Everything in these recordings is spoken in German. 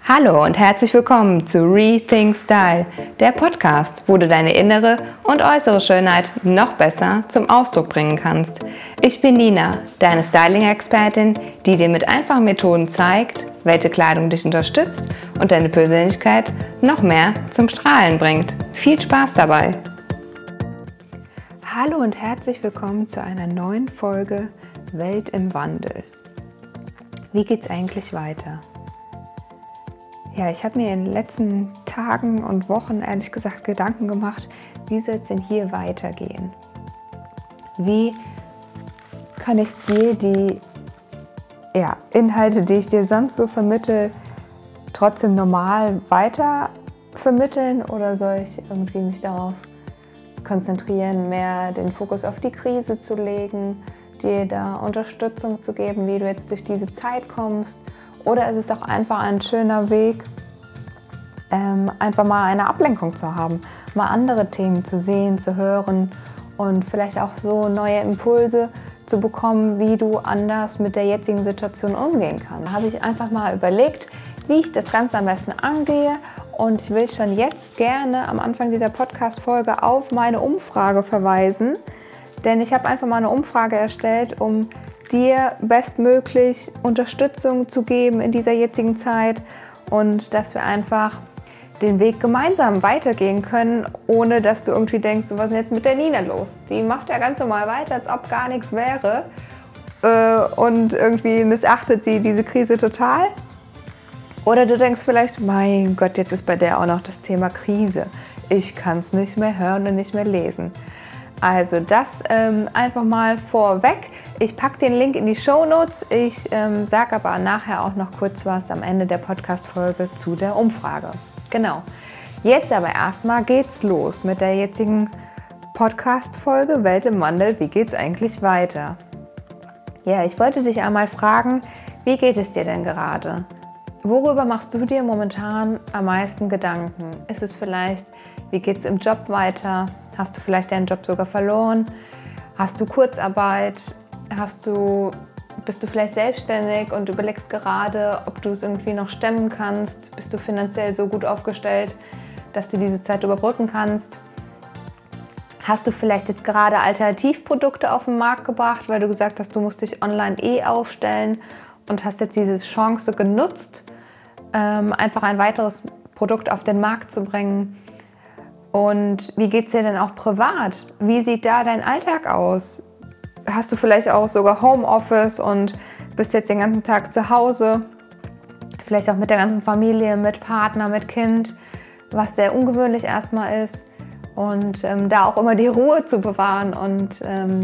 Hallo und herzlich willkommen zu Rethink Style, der Podcast, wo du deine innere und äußere Schönheit noch besser zum Ausdruck bringen kannst. Ich bin Nina, deine Styling-Expertin, die dir mit einfachen Methoden zeigt, welche Kleidung dich unterstützt und deine Persönlichkeit noch mehr zum Strahlen bringt. Viel Spaß dabei! Hallo und herzlich willkommen zu einer neuen Folge Welt im Wandel. Wie geht's eigentlich weiter? Ja, ich habe mir in den letzten Tagen und Wochen ehrlich gesagt Gedanken gemacht, wie soll es denn hier weitergehen? Wie kann ich dir die Inhalte, die ich dir sonst so vermittle, trotzdem normal weiter vermitteln oder soll ich irgendwie mich darauf konzentrieren, mehr den Fokus auf die Krise zu legen, dir da Unterstützung zu geben, wie du jetzt durch diese Zeit kommst? Oder ist es auch einfach ein schöner Weg, einfach mal eine Ablenkung zu haben, mal andere Themen zu sehen, zu hören und vielleicht auch so neue Impulse zu bekommen, wie du anders mit der jetzigen Situation umgehen kannst. Da habe ich einfach mal überlegt, wie ich das Ganze am besten angehe und ich will schon jetzt gerne am Anfang dieser Podcast-Folge auf meine Umfrage verweisen, denn ich habe einfach mal eine Umfrage erstellt, um dir bestmöglich Unterstützung zu geben in dieser jetzigen Zeit und dass wir einfach den Weg gemeinsam weitergehen können, ohne dass du irgendwie denkst, was ist jetzt mit der Nina los? Die macht ja ganz normal weiter, als ob gar nichts wäre und irgendwie missachtet sie diese Krise total. Oder du denkst vielleicht, mein Gott, jetzt ist bei der auch noch das Thema Krise. Ich kann es nicht mehr hören und nicht mehr lesen. Also das einfach mal vorweg. Ich packe den Link in die Shownotes. Ich sage aber nachher auch noch kurz was am Ende der Podcast-Folge zu der Umfrage. Genau. Jetzt aber erstmal geht's los mit der jetzigen Podcast-Folge Welt im Wandel. Wie geht's eigentlich weiter? Ja, ich wollte dich einmal fragen, wie geht es dir denn gerade? Worüber machst du dir momentan am meisten Gedanken? Ist es vielleicht, wie geht es im Job weiter? Hast du vielleicht deinen Job sogar verloren? Hast du Kurzarbeit? Bist du vielleicht selbstständig und überlegst gerade, ob du es irgendwie noch stemmen kannst? Bist du finanziell so gut aufgestellt, dass du diese Zeit überbrücken kannst? Hast du vielleicht jetzt gerade Alternativprodukte auf den Markt gebracht, weil du gesagt hast, du musst dich online aufstellen und hast jetzt diese Chance genutzt, einfach ein weiteres Produkt auf den Markt zu bringen? Und wie geht es dir denn auch privat? Wie sieht da dein Alltag aus? Hast du vielleicht auch sogar Homeoffice und bist jetzt den ganzen Tag zu Hause? Vielleicht auch mit der ganzen Familie, mit Partner, mit Kind, was sehr ungewöhnlich erstmal ist. Und da auch immer die Ruhe zu bewahren und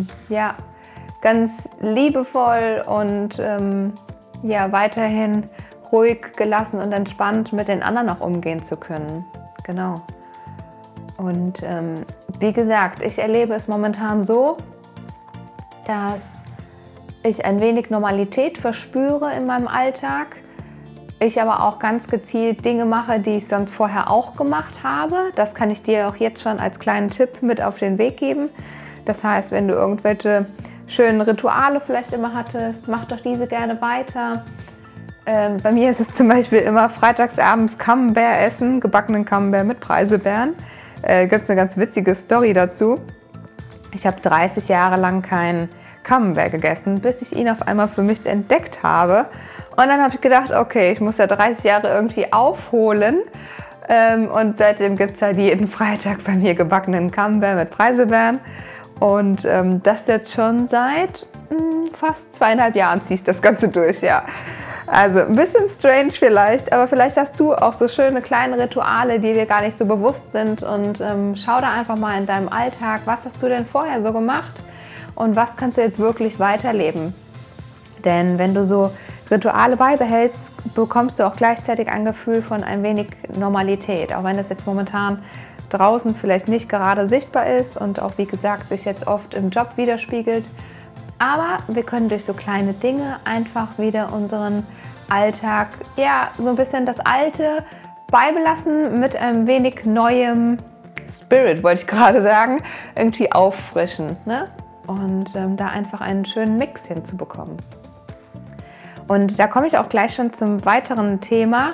ganz liebevoll und weiterhin ruhig, gelassen und entspannt mit den anderen auch umgehen zu können. Genau. Und wie gesagt, ich erlebe es momentan so, dass ich ein wenig Normalität verspüre in meinem Alltag. Ich aber auch ganz gezielt Dinge mache, die ich sonst vorher auch gemacht habe. Das kann ich dir auch jetzt schon als kleinen Tipp mit auf den Weg geben. Das heißt, wenn du irgendwelche schönen Rituale vielleicht immer hattest, mach doch diese gerne weiter. Bei mir ist es zum Beispiel immer freitagsabends Camembert essen, gebackenen Camembert mit Preiselbeeren. Gibt es eine ganz witzige Story dazu. Ich habe 30 Jahre lang keinen Camembert gegessen, bis ich ihn auf einmal für mich entdeckt habe. Und dann habe ich gedacht, okay, ich muss ja 30 Jahre irgendwie aufholen. Und seitdem gibt es halt jeden Freitag bei mir gebackenen Camembert mit Preiselbeeren. Und das jetzt schon seit fast 2,5 Jahren ziehe ich das Ganze durch, ja. Also ein bisschen strange vielleicht, aber vielleicht hast du auch so schöne kleine Rituale, die dir gar nicht so bewusst sind und schau da einfach mal in deinem Alltag, was hast du denn vorher so gemacht und was kannst du jetzt wirklich weiterleben? Denn wenn du so Rituale beibehältst, bekommst du auch gleichzeitig ein Gefühl von ein wenig Normalität, auch wenn das jetzt momentan draußen vielleicht nicht gerade sichtbar ist und auch wie gesagt sich jetzt oft im Job widerspiegelt. Aber wir können durch so kleine Dinge einfach wieder unseren Alltag, so ein bisschen das Alte beibelassen mit ein wenig neuem Spirit, wollte ich gerade sagen, irgendwie auffrischen, ne? Und da einfach einen schönen Mix hinzubekommen. Und da komme ich auch gleich schon zum weiteren Thema,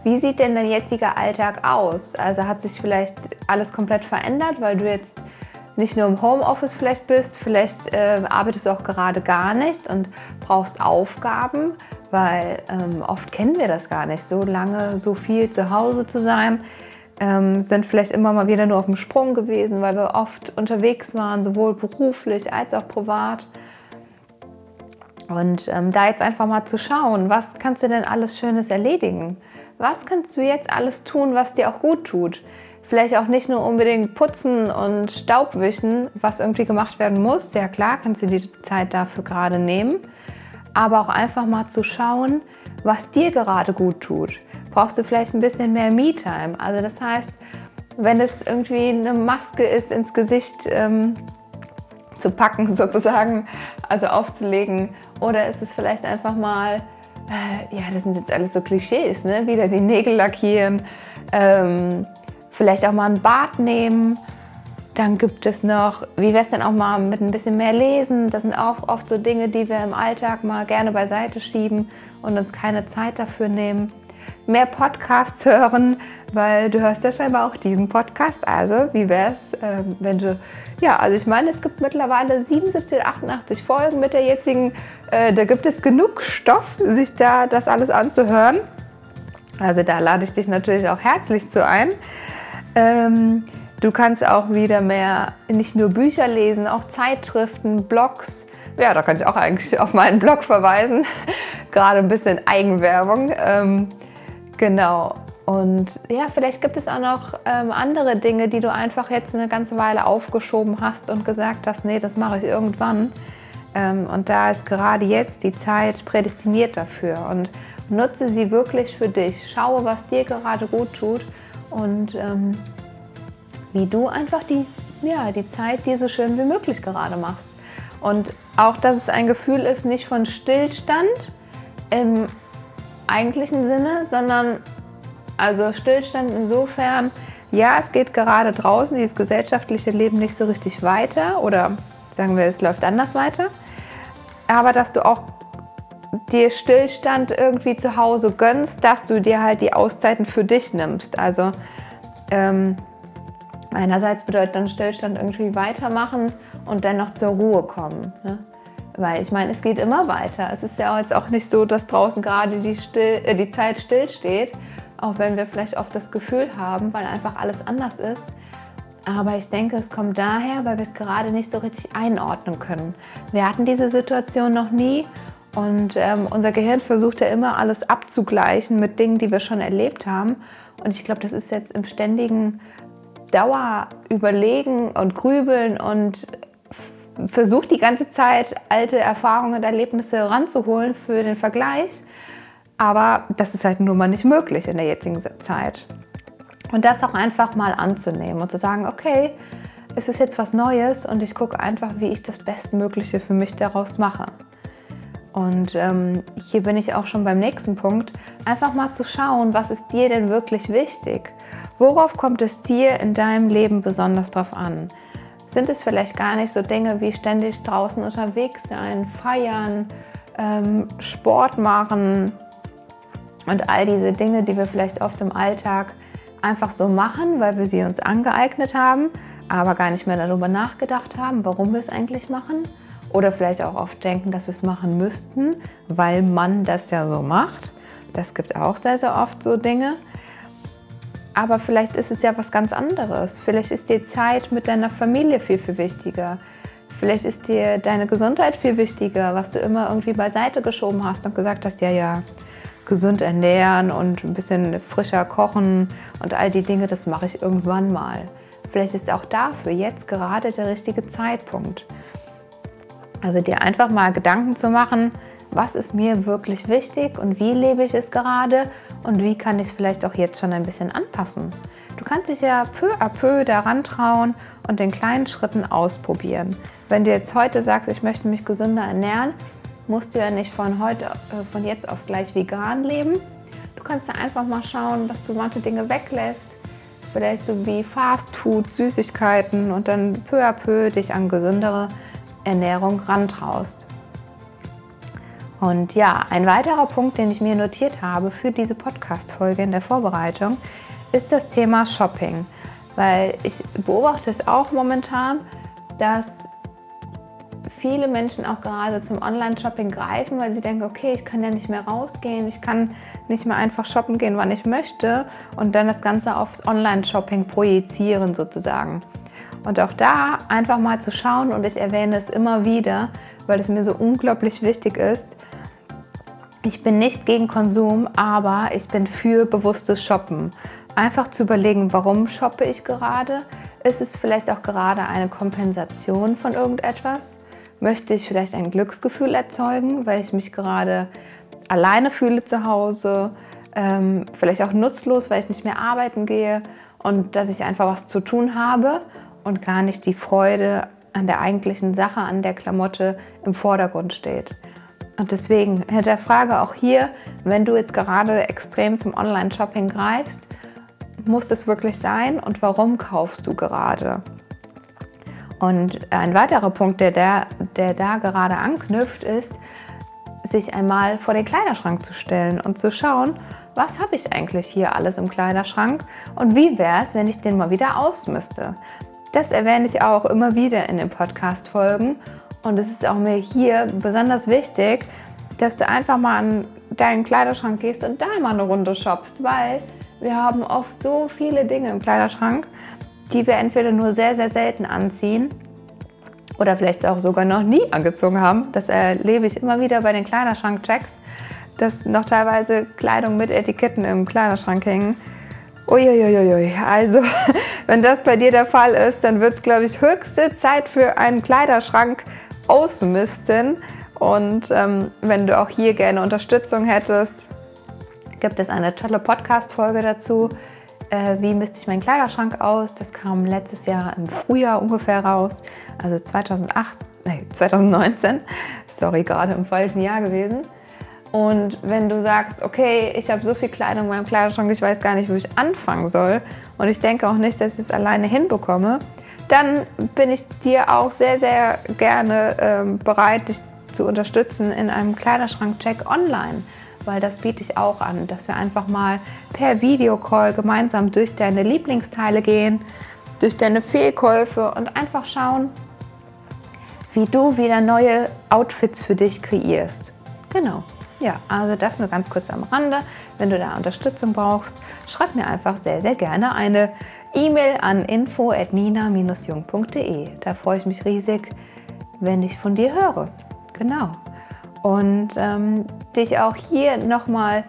Wie sieht denn dein jetziger Alltag aus? Also hat sich vielleicht alles komplett verändert, weil du jetzt nicht nur im Homeoffice vielleicht bist, vielleicht arbeitest du auch gerade gar nicht und brauchst Aufgaben, weil oft kennen wir das gar nicht, so lange, so viel zu Hause zu sein, sind vielleicht immer mal wieder nur auf dem Sprung gewesen, weil wir oft unterwegs waren, sowohl beruflich als auch privat. Und da jetzt einfach mal zu schauen, was kannst du denn alles Schönes erledigen? Was kannst du jetzt alles tun, was dir auch gut tut? Vielleicht auch nicht nur unbedingt putzen und Staubwischen, was irgendwie gemacht werden muss. Ja klar, kannst du die Zeit dafür gerade nehmen. Aber auch einfach mal zu schauen, was dir gerade gut tut. Brauchst du vielleicht ein bisschen mehr Me-Time? Also das heißt, wenn es irgendwie eine Maske ist, ins Gesicht zu packen sozusagen, also aufzulegen. Oder ist es vielleicht einfach mal, das sind jetzt alles so Klischees, ne? Wieder die Nägel lackieren, vielleicht auch mal ein Bad nehmen. Dann gibt es noch, wie wäre es denn auch mal mit ein bisschen mehr Lesen? Das sind auch oft so Dinge, die wir im Alltag mal gerne beiseite schieben und uns keine Zeit dafür nehmen. Mehr Podcasts hören, weil du hörst ja scheinbar auch diesen Podcast. Also wie wäre es, wenn du, also ich meine, es gibt mittlerweile 77 oder 88 Folgen mit der jetzigen, da gibt es genug Stoff, sich da das alles anzuhören. Also da lade ich dich natürlich auch herzlich zu ein. Du kannst auch wieder mehr, nicht nur Bücher lesen, auch Zeitschriften, Blogs. Ja, da kann ich auch eigentlich auf meinen Blog verweisen. Gerade ein bisschen Eigenwerbung. Genau. Und ja, vielleicht gibt es auch noch andere Dinge, die du einfach jetzt eine ganze Weile aufgeschoben hast und gesagt hast, nee, das mache ich irgendwann. Und da ist gerade jetzt die Zeit prädestiniert dafür. Und nutze sie wirklich für dich. Schaue, was dir gerade gut tut und wie du einfach die Zeit dir so schön wie möglich gerade machst. Und auch, dass es ein Gefühl ist, nicht von Stillstand im eigentlichen Sinne, sondern also Stillstand insofern, ja, es geht gerade draußen, dieses gesellschaftliche Leben nicht so richtig weiter oder sagen wir, es läuft anders weiter, aber dass du auch dir Stillstand irgendwie zu Hause gönnst, dass du dir halt die Auszeiten für dich nimmst. Also einerseits bedeutet dann Stillstand irgendwie weitermachen und dann noch zur Ruhe kommen. Ne? Weil ich meine, es geht immer weiter. Es ist ja jetzt auch nicht so, dass draußen gerade die Zeit stillsteht, auch wenn wir vielleicht oft das Gefühl haben, weil einfach alles anders ist. Aber ich denke, es kommt daher, weil wir es gerade nicht so richtig einordnen können. Wir hatten diese Situation noch nie und unser Gehirn versucht ja immer, alles abzugleichen mit Dingen, die wir schon erlebt haben. Und ich glaube, das ist jetzt im ständigen Dauerüberlegen und Grübeln und versucht die ganze Zeit alte Erfahrungen und Erlebnisse ranzuholen für den Vergleich. Aber das ist halt nun mal nicht möglich in der jetzigen Zeit. Und das auch einfach mal anzunehmen und zu sagen, okay, es ist jetzt was Neues und ich gucke einfach, wie ich das Bestmögliche für mich daraus mache. Und hier bin ich auch schon beim nächsten Punkt, einfach mal zu schauen, was ist dir denn wirklich wichtig? Worauf kommt es dir in deinem Leben besonders drauf an? Sind es vielleicht gar nicht so Dinge wie ständig draußen unterwegs sein, feiern, Sport machen und all diese Dinge, die wir vielleicht oft im Alltag einfach so machen, weil wir sie uns angeeignet haben, aber gar nicht mehr darüber nachgedacht haben, warum wir es eigentlich machen? Oder vielleicht auch oft denken, dass wir es machen müssten, weil man das ja so macht. Das gibt auch sehr, sehr oft so Dinge. Aber vielleicht ist es ja was ganz anderes. Vielleicht ist dir Zeit mit deiner Familie viel, viel wichtiger. Vielleicht ist dir deine Gesundheit viel wichtiger, was du immer irgendwie beiseite geschoben hast und gesagt hast, ja, gesund ernähren und ein bisschen frischer kochen und all die Dinge, das mache ich irgendwann mal. Vielleicht ist auch dafür jetzt gerade der richtige Zeitpunkt. Also dir einfach mal Gedanken zu machen, was ist mir wirklich wichtig und wie lebe ich es gerade und wie kann ich es vielleicht auch jetzt schon ein bisschen anpassen. Du kannst dich ja peu à peu daran trauen und in kleinen Schritten ausprobieren. Wenn du jetzt heute sagst, ich möchte mich gesünder ernähren, musst du ja nicht von jetzt auf gleich vegan leben. Du kannst ja einfach mal schauen, dass du manche Dinge weglässt, vielleicht so wie Fastfood, Süßigkeiten und dann peu à peu dich an gesündere Ernährung rantraust. Und ja, ein weiterer Punkt, den ich mir notiert habe für diese Podcast-Folge in der Vorbereitung, ist das Thema Shopping. Weil ich beobachte es auch momentan, dass viele Menschen auch gerade zum Online-Shopping greifen, weil sie denken, okay, ich kann ja nicht mehr rausgehen, ich kann nicht mehr einfach shoppen gehen, wann ich möchte und dann das Ganze aufs Online-Shopping projizieren sozusagen. Und auch da einfach mal zu schauen, und ich erwähne es immer wieder, weil es mir so unglaublich wichtig ist, ich bin nicht gegen Konsum, aber ich bin für bewusstes Shoppen. Einfach zu überlegen, warum shoppe ich gerade? Ist es vielleicht auch gerade eine Kompensation von irgendetwas? Möchte ich vielleicht ein Glücksgefühl erzeugen, weil ich mich gerade alleine fühle zu Hause? Vielleicht auch nutzlos, weil ich nicht mehr arbeiten gehe und dass ich einfach was zu tun habe und gar nicht die Freude an der eigentlichen Sache, an der Klamotte im Vordergrund steht. Und deswegen hinterfrage auch hier, wenn du jetzt gerade extrem zum Online-Shopping greifst, muss das wirklich sein und warum kaufst du gerade? Und ein weiterer Punkt, der da gerade anknüpft, ist, sich einmal vor den Kleiderschrank zu stellen und zu schauen, was habe ich eigentlich hier alles im Kleiderschrank und wie wäre es, wenn ich den mal wieder ausmiste? Das erwähne ich auch immer wieder in den Podcast-Folgen. Und es ist auch mir hier besonders wichtig, dass du einfach mal an deinen Kleiderschrank gehst und da mal eine Runde shoppst, weil wir haben oft so viele Dinge im Kleiderschrank, die wir entweder nur sehr, sehr selten anziehen oder vielleicht auch sogar noch nie angezogen haben. Das erlebe ich immer wieder bei den Kleiderschrank-Checks, dass noch teilweise Kleidung mit Etiketten im Kleiderschrank hängen. Uiuiuiui, also wenn das bei dir der Fall ist, dann wird es, glaube ich, höchste Zeit für einen Kleiderschrank ausmisten. Und wenn du auch hier gerne Unterstützung hättest, gibt es eine tolle Podcast-Folge dazu. Wie misste ich meinen Kleiderschrank aus? Das kam letztes Jahr im Frühjahr ungefähr raus, also 2019. Sorry, gerade im falschen Jahr gewesen. Und wenn du sagst, okay, ich habe so viel Kleidung in meinem Kleiderschrank, ich weiß gar nicht, wo ich anfangen soll und ich denke auch nicht, dass ich es alleine hinbekomme, dann bin ich dir auch sehr, sehr gerne bereit, dich zu unterstützen in einem Kleiderschrank-Check online, weil das biete ich auch an, dass wir einfach mal per Videocall gemeinsam durch deine Lieblingsteile gehen, durch deine Fehlkäufe und einfach schauen, wie du wieder neue Outfits für dich kreierst. Genau. Ja, also das nur ganz kurz am Rande. Wenn du da Unterstützung brauchst, schreib mir einfach sehr, sehr gerne eine E-Mail an info@nina-jung.de. Da freue ich mich riesig, wenn ich von dir höre. Genau. Und dich auch hier nochmal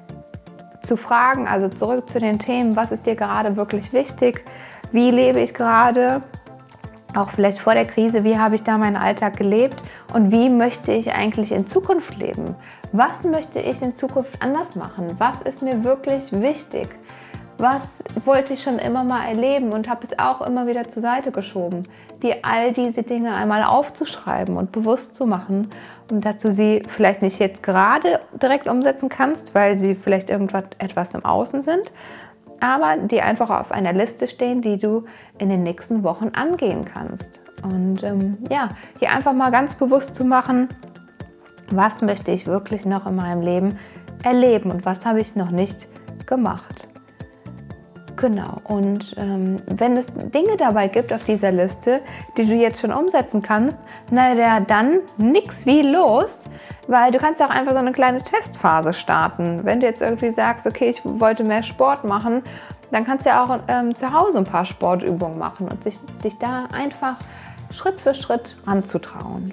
zu fragen, also zurück zu den Themen, was ist dir gerade wirklich wichtig? Wie lebe ich gerade? Auch vielleicht vor der Krise, wie habe ich da meinen Alltag gelebt und wie möchte ich eigentlich in Zukunft leben? Was möchte ich in Zukunft anders machen? Was ist mir wirklich wichtig? Was wollte ich schon immer mal erleben und habe es auch immer wieder zur Seite geschoben? Dir all diese Dinge einmal aufzuschreiben und bewusst zu machen und dass du sie vielleicht nicht jetzt gerade direkt umsetzen kannst, weil sie vielleicht etwas im Außen sind, aber die einfach auf einer Liste stehen, die du in den nächsten Wochen angehen kannst. Und hier einfach mal ganz bewusst zu machen, was möchte ich wirklich noch in meinem Leben erleben und was habe ich noch nicht gemacht. Genau, und wenn es Dinge dabei gibt auf dieser Liste, die du jetzt schon umsetzen kannst, naja, dann nix wie los, weil du kannst auch einfach so eine kleine Testphase starten. Wenn du jetzt irgendwie sagst, okay, ich wollte mehr Sport machen, dann kannst du ja auch zu Hause ein paar Sportübungen machen und dich da einfach Schritt für Schritt ranzutrauen.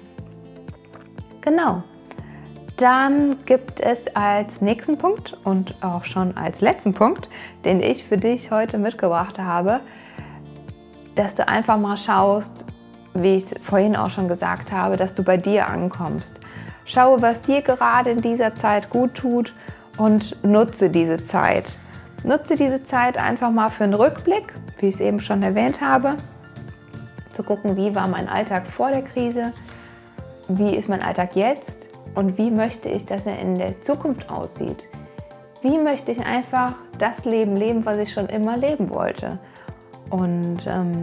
Genau. Dann gibt es als nächsten Punkt und auch schon als letzten Punkt, den ich für dich heute mitgebracht habe, dass du einfach mal schaust, wie ich es vorhin auch schon gesagt habe, dass du bei dir ankommst. Schaue, was dir gerade in dieser Zeit gut tut und nutze diese Zeit. Nutze diese Zeit einfach mal für einen Rückblick, wie ich es eben schon erwähnt habe, zu gucken, wie war mein Alltag vor der Krise, wie ist mein Alltag jetzt und wie möchte ich, dass er in der Zukunft aussieht. Wie möchte ich einfach das Leben leben, was ich schon immer leben wollte. Und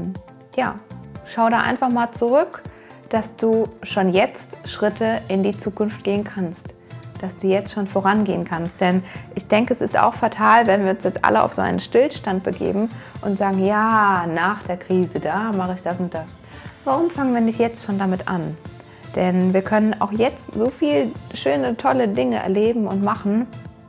schau da einfach mal zurück, dass du schon jetzt Schritte in die Zukunft gehen kannst. dass du jetzt schon vorangehen kannst. Denn ich denke, es ist auch fatal, wenn wir uns jetzt alle auf so einen Stillstand begeben und sagen, ja, nach der Krise, da mache ich das und das. Warum fangen wir nicht jetzt schon damit an? Denn wir können auch jetzt so viele schöne, tolle Dinge erleben und machen.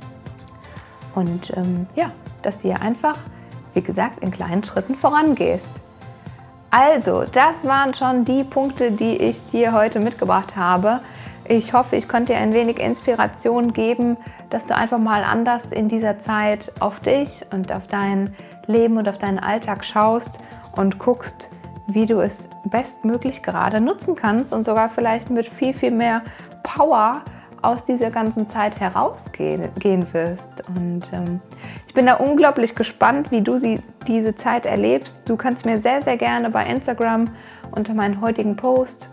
Und dass du hier einfach, wie gesagt, in kleinen Schritten vorangehst. Also, das waren schon die Punkte, die ich dir heute mitgebracht habe. Ich hoffe, ich konnte dir ein wenig Inspiration geben, dass du einfach mal anders in dieser Zeit auf dich und auf dein Leben und auf deinen Alltag schaust und guckst, wie du es bestmöglich gerade nutzen kannst und sogar vielleicht mit viel, viel mehr Power aus dieser ganzen Zeit herausgehen wirst. Und ich bin da unglaublich gespannt, wie du diese Zeit erlebst. Du kannst mir sehr, sehr gerne bei Instagram unter meinen heutigen Post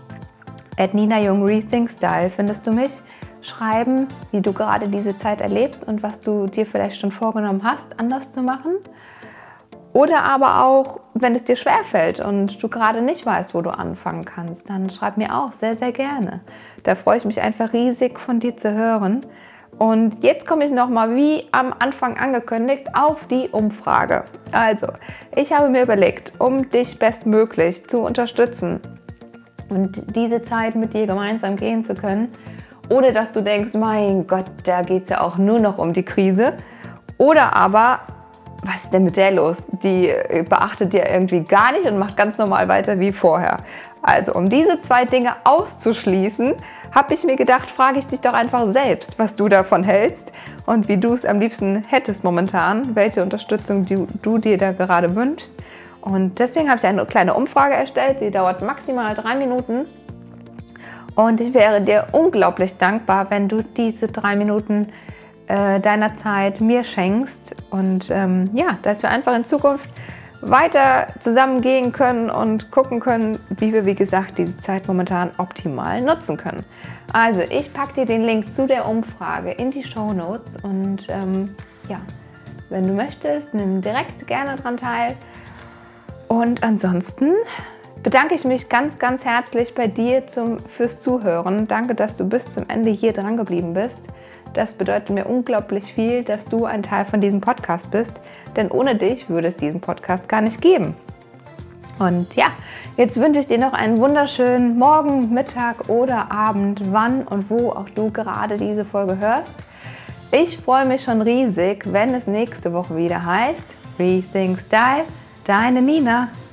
@NinaJung_RethinkStyle findest du mich, schreiben, wie du gerade diese Zeit erlebst und was du dir vielleicht schon vorgenommen hast, anders zu machen. Oder aber auch, wenn es dir schwerfällt und du gerade nicht weißt, wo du anfangen kannst, dann schreib mir auch sehr, sehr gerne. Da freue ich mich einfach riesig, von dir zu hören. Und jetzt komme ich nochmal, wie am Anfang angekündigt, auf die Umfrage. Also, ich habe mir überlegt, um dich bestmöglich zu unterstützen und diese Zeit mit dir gemeinsam gehen zu können, ohne dass du denkst, mein Gott, da geht es ja auch nur noch um die Krise. Oder aber, was ist denn mit der los? Die beachtet ja irgendwie gar nicht und macht ganz normal weiter wie vorher. Also, um diese zwei Dinge auszuschließen, habe ich mir gedacht, frage ich dich doch einfach selbst, was du davon hältst und wie du es am liebsten hättest momentan, welche Unterstützung du dir da gerade wünschst. Und deswegen habe ich eine kleine Umfrage erstellt, die dauert maximal 3 Minuten. Und ich wäre dir unglaublich dankbar, wenn du diese 3 Minuten deiner Zeit mir schenkst. Und dass wir einfach in Zukunft weiter zusammen gehen können und gucken können, wie wir, wie gesagt, diese Zeit momentan optimal nutzen können. Also, ich packe dir den Link zu der Umfrage in die Shownotes und wenn du möchtest, nimm direkt gerne daran teil. Und ansonsten bedanke ich mich ganz, ganz herzlich bei dir fürs Zuhören. Danke, dass du bis zum Ende hier dran geblieben bist. Das bedeutet mir unglaublich viel, dass du ein Teil von diesem Podcast bist, denn ohne dich würde es diesen Podcast gar nicht geben. Und ja, jetzt wünsche ich dir noch einen wunderschönen Morgen, Mittag oder Abend, wann und wo auch du gerade diese Folge hörst. Ich freue mich schon riesig, wenn es nächste Woche wieder heißt Rethink Style, deine Nina.